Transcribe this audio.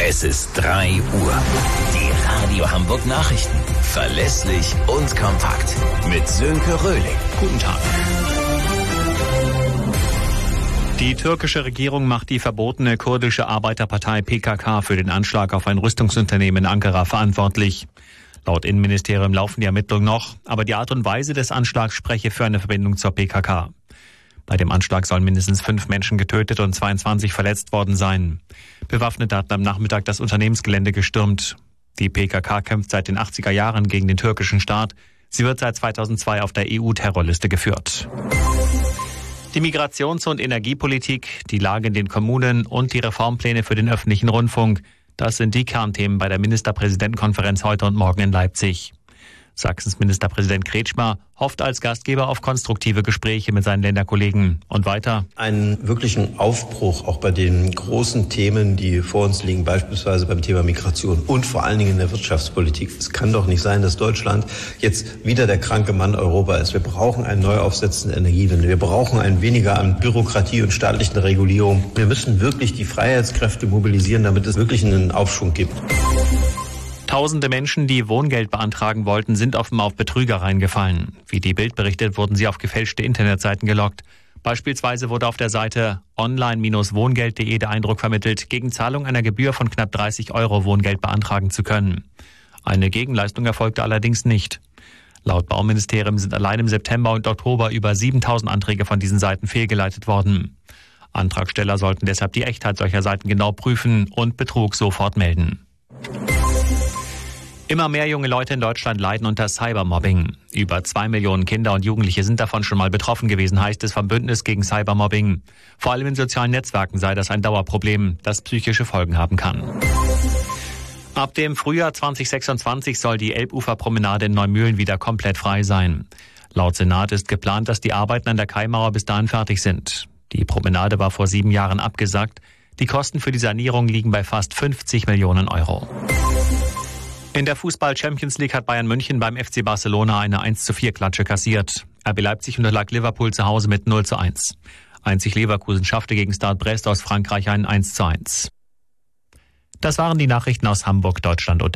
Es ist 3 Uhr. Die Radio Hamburg Nachrichten. Verlässlich und kompakt. Mit Sönke Röhling. Guten Tag. Die türkische Regierung macht die verbotene kurdische Arbeiterpartei PKK für den Anschlag auf ein Rüstungsunternehmen in Ankara verantwortlich. Laut Innenministerium laufen die Ermittlungen noch, aber die Art und Weise des Anschlags spreche für eine Verbindung zur PKK. Bei dem Anschlag sollen mindestens 5 Menschen getötet und 22 verletzt worden sein. Bewaffnete hatten am Nachmittag das Unternehmensgelände gestürmt. Die PKK kämpft seit den 80er Jahren gegen den türkischen Staat. Sie wird seit 2002 auf der EU-Terrorliste geführt. Die Migrations- und Energiepolitik, die Lage in den Kommunen und die Reformpläne für den öffentlichen Rundfunk, das sind die Kernthemen bei der Ministerpräsidentenkonferenz heute und morgen in Leipzig. Sachsens Ministerpräsident Kretschmer hofft als Gastgeber auf konstruktive Gespräche mit seinen Länderkollegen. Und weiter: Einen wirklichen Aufbruch auch bei den großen Themen, die vor uns liegen, beispielsweise beim Thema Migration und vor allen Dingen in der Wirtschaftspolitik. Es kann doch nicht sein, dass Deutschland jetzt wieder der kranke Mann Europa ist. Wir brauchen ein Neuaufsetzen der Energiewende. Wir brauchen ein weniger an Bürokratie und staatlichen Regulierung. Wir müssen wirklich die Freiheitskräfte mobilisieren, damit es wirklich einen Aufschwung gibt. Tausende Menschen, die Wohngeld beantragen wollten, sind offenbar auf Betrüger reingefallen. Wie die Bild berichtet, wurden sie auf gefälschte Internetseiten gelockt. Beispielsweise wurde auf der Seite online-wohngeld.de der Eindruck vermittelt, gegen Zahlung einer Gebühr von knapp 30 € Wohngeld beantragen zu können. Eine Gegenleistung erfolgte allerdings nicht. Laut Bauministerium sind allein im September und Oktober über 7.000 Anträge von diesen Seiten fehlgeleitet worden. Antragsteller sollten deshalb die Echtheit solcher Seiten genau prüfen und Betrug sofort melden. Immer mehr junge Leute in Deutschland leiden unter Cybermobbing. Über 2 Millionen Kinder und Jugendliche sind davon schon mal betroffen gewesen, heißt es vom Bündnis gegen Cybermobbing. Vor allem in sozialen Netzwerken sei das ein Dauerproblem, das psychische Folgen haben kann. Ab dem Frühjahr 2026 soll die Elbuferpromenade in Neumühlen wieder komplett frei sein. Laut Senat ist geplant, dass die Arbeiten an der Kaimauer bis dahin fertig sind. Die Promenade war vor 7 Jahren abgesagt. Die Kosten für die Sanierung liegen bei fast 50 Millionen €. In der Fußball-Champions League hat Bayern München beim FC Barcelona eine 1:4-Klatsche kassiert. RB Leipzig unterlag Liverpool zu Hause mit 0:1. Einzig Leverkusen schaffte gegen Stade Brest aus Frankreich ein 1:1. Das waren die Nachrichten aus Hamburg, Deutschland und